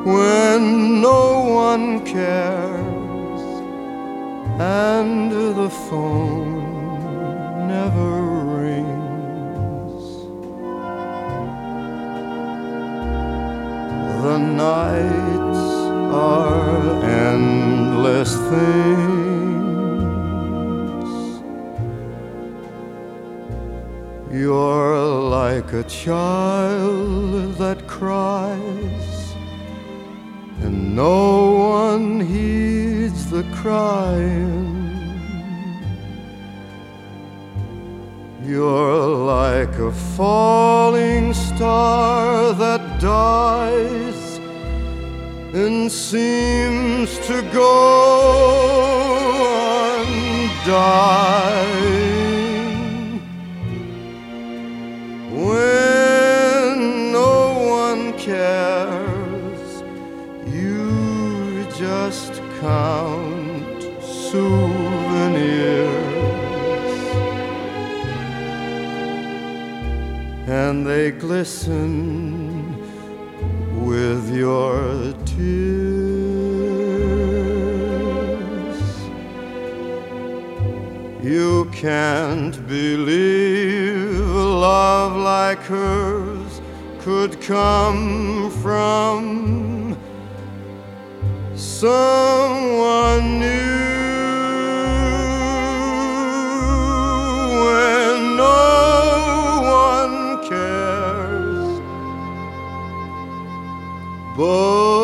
when no one cares and the phone never rings. The nights are endless things. You're like a child that cries, and no one heeds the crying. You're like a falling star that dies and seems to go undying. When no one cares, you just count souvenirs, and they glisten with your tears. You can't believe a love like hers could come from someone new. When no one cares but